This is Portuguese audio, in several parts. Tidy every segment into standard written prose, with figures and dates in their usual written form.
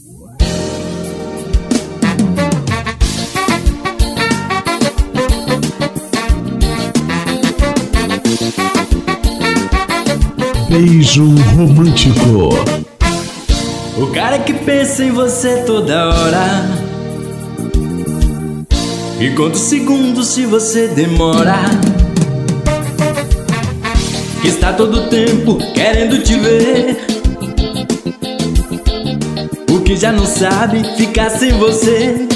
Beijo romântico. O cara que pensa em você toda hora e conta os segundos se você demora, que está todo tempo querendo te ver, o que já não sabe ficar sem você,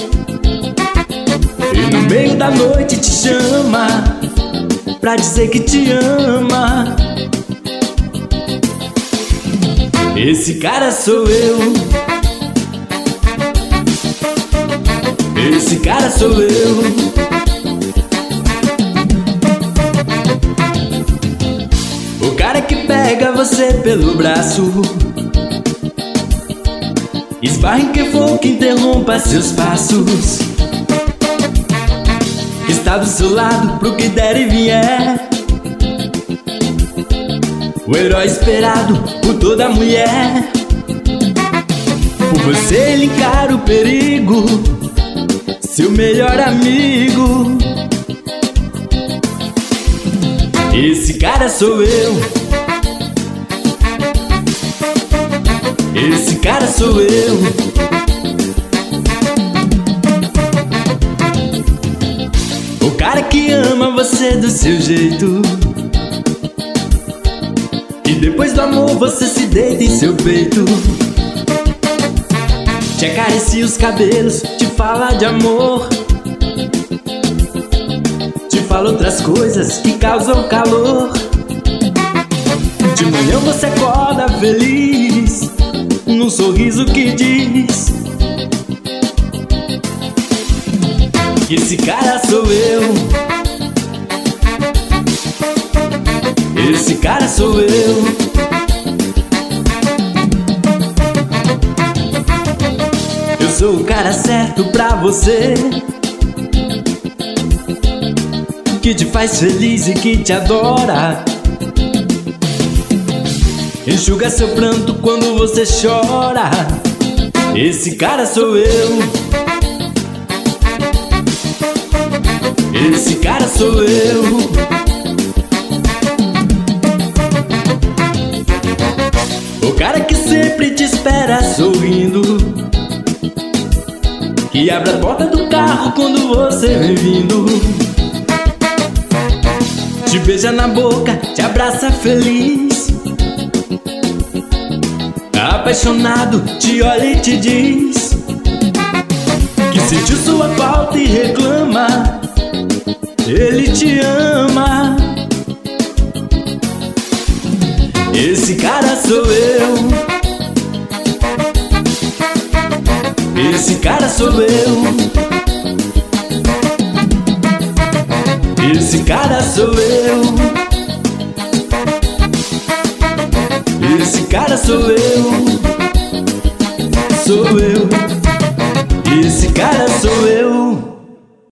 e no meio da noite te chama pra dizer que te ama. Esse cara sou eu. Esse cara sou eu. O cara que pega você pelo braço, esbarra em quem for que interrompa seus passos, está do seu lado pro que der e vier, o herói esperado por toda mulher. Por você ele encara o perigo, seu melhor amigo. Esse cara sou eu. Esse cara sou eu. O cara que ama você do seu jeito, e depois do amor você se deita em seu peito, te acaricia os cabelos, te fala de amor, te fala outras coisas que causam calor. De manhã você acorda feliz, num sorriso que diz: esse cara sou eu. Esse cara sou eu. Eu sou o cara certo pra você, que te faz feliz e que te adora, enxuga seu pranto quando você chora. Esse cara sou eu. Esse cara sou eu. O cara que sempre te espera sorrindo, que abre a porta do carro quando você vem vindo, te beija na boca, te abraça feliz, apaixonado, te olha e te diz que sentiu sua falta e reclama, ele te ama. Esse cara sou eu. Esse cara sou eu. Esse cara sou eu. Esse cara sou eu.